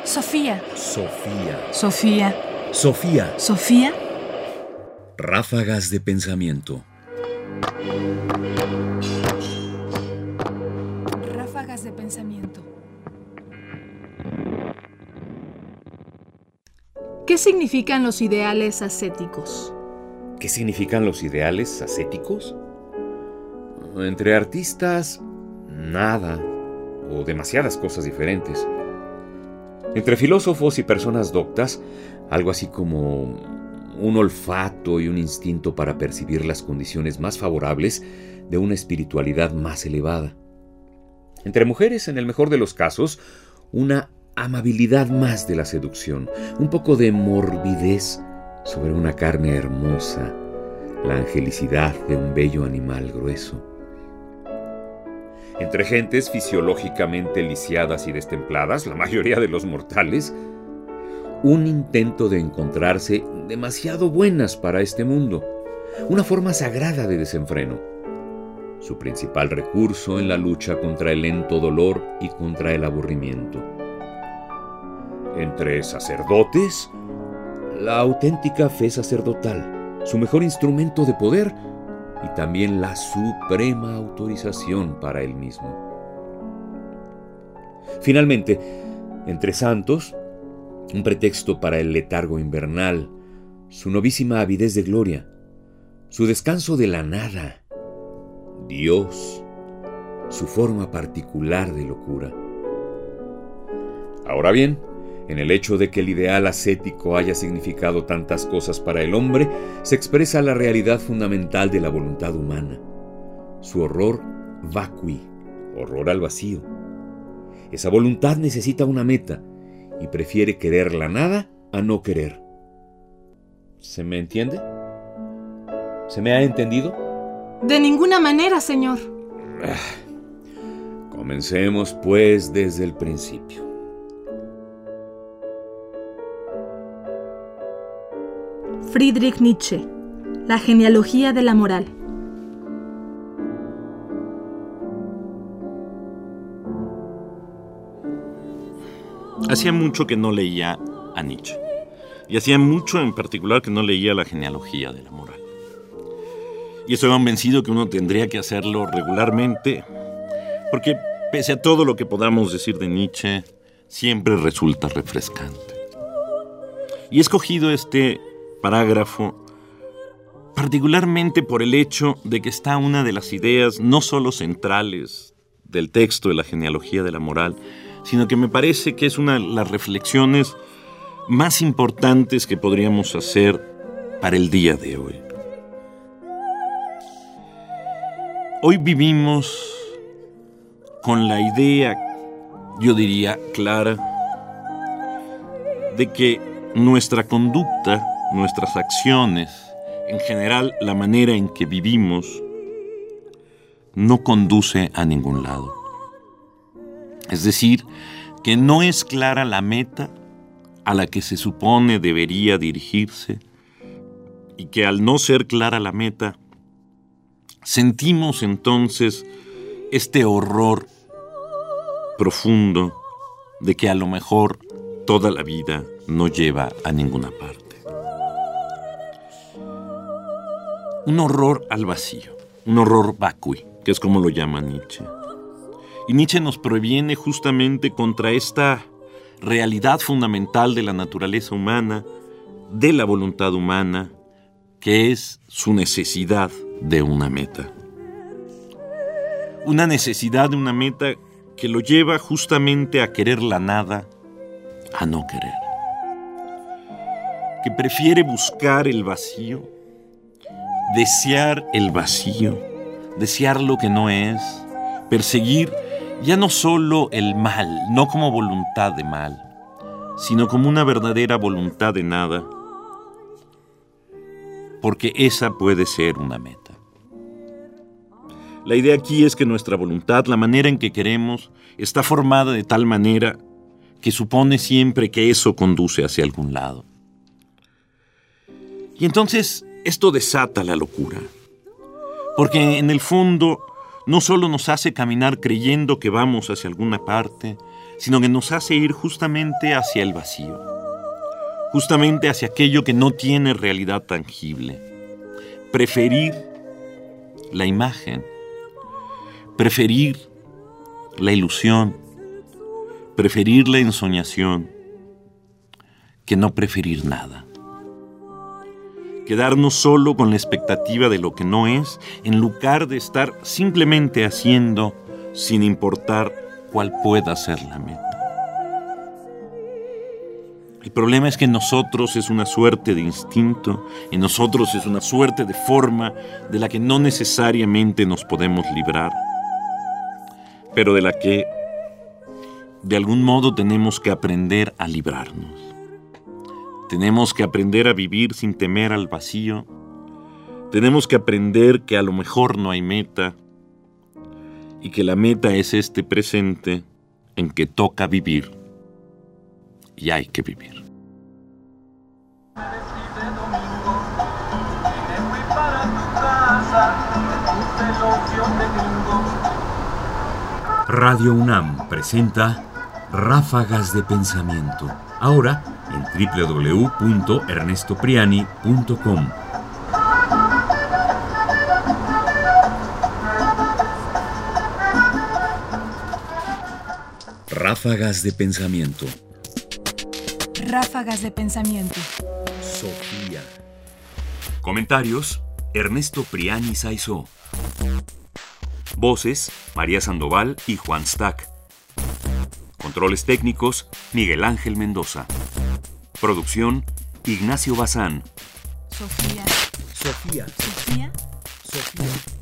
Sofía. Sofía. Sofía. Sofía. Sofía. Ráfagas de pensamiento. Ráfagas de pensamiento. ¿Qué significan los ideales ascéticos? ¿Qué significan los ideales ascéticos? Entre artistas, nada o demasiadas cosas diferentes. Entre filósofos y personas doctas, algo así como un olfato y un instinto para percibir las condiciones más favorables de una espiritualidad más elevada. Entre mujeres, en el mejor de los casos, una amabilidad más de la seducción, un poco de morbidez sobre una carne hermosa, la angelicidad de un bello animal grueso. Entre gentes fisiológicamente lisiadas y destempladas, la mayoría de los mortales, un intento de encontrarse demasiado buenas para este mundo, una forma sagrada de desenfreno, su principal recurso en la lucha contra el lento dolor y contra el aburrimiento. Entre sacerdotes, la auténtica fe sacerdotal, su mejor instrumento de poder y también la suprema autorización para él mismo. Finalmente, entre santos, un pretexto para el letargo invernal, su novísima avidez de gloria, su descanso de la nada, Dios, su forma particular de locura. Ahora bien, en el hecho de que el ideal ascético haya significado tantas cosas para el hombre, se expresa la realidad fundamental de la voluntad humana, su horror vacui, horror al vacío. Esa voluntad necesita una meta y prefiere querer la nada a no querer. ¿Se me entiende? ¿Se me ha entendido? De ninguna manera, señor. Comencemos, pues, desde el principio. Friedrich Nietzsche, La genealogía de la moral. Hacía mucho que no leía a Nietzsche. Y hacía mucho en particular que no leía la genealogía de la moral. Y estoy convencido que uno tendría que hacerlo regularmente, porque pese a todo lo que podamos decir de Nietzsche, siempre resulta refrescante. Y he escogido este parágrafo particularmente por el hecho de que está una de las ideas no solo centrales del texto de la genealogía de la moral, sino que me parece que es una de las reflexiones más importantes que podríamos hacer para el día de hoy. Hoy vivimos con la idea, yo diría, clara, de que nuestra conducta, nuestras acciones, en general la manera en que vivimos, no conduce a ningún lado. Es decir, que no es clara la meta a la que se supone debería dirigirse y que al no ser clara la meta, sentimos entonces este horror profundo de que a lo mejor toda la vida no lleva a ninguna parte. Un horror al vacío, un horror vacui, que es como lo llama Nietzsche. Y Nietzsche nos previene justamente contra esta realidad fundamental de la naturaleza humana, de la voluntad humana, que es su necesidad de una meta. Una necesidad de una meta que lo lleva justamente a querer la nada, a no querer. Que prefiere buscar el vacío, desear el vacío, desear lo que no es, perseguir ya no solo el mal, no como voluntad de mal, sino como una verdadera voluntad de nada, porque esa puede ser una meta. La idea aquí es que nuestra voluntad, la manera en que queremos, está formada de tal manera que supone siempre que eso conduce hacia algún lado. Y entonces esto desata la locura, porque en el fondo no solo nos hace caminar creyendo que vamos hacia alguna parte, sino que nos hace ir justamente hacia el vacío, justamente hacia aquello que no tiene realidad tangible. Preferir la imagen, preferir la ilusión, preferir la ensoñación, que no preferir nada. Quedarnos solo con la expectativa de lo que no es, en lugar de estar simplemente haciendo sin importar cuál pueda ser la meta. El problema es que en nosotros es una suerte de instinto, en nosotros es una suerte de forma de la que no necesariamente nos podemos librar, pero de la que de algún modo tenemos que aprender a librarnos. Tenemos que aprender a vivir sin temer al vacío. Tenemos que aprender que a lo mejor no hay meta y que la meta es este presente en que toca vivir y hay que vivir. Radio UNAM presenta Ráfagas de Pensamiento. Ahora en www.ernestopriani.com. Ráfagas de Pensamiento. Ráfagas de pensamiento. Sofía. Comentarios: Ernesto Priani Saizó. Voces: María Sandoval y Juan Stack. Controles técnicos: Miguel Ángel Mendoza. Producción: Ignacio Bazán. Sofía. Sofía. Sofía. Sofía.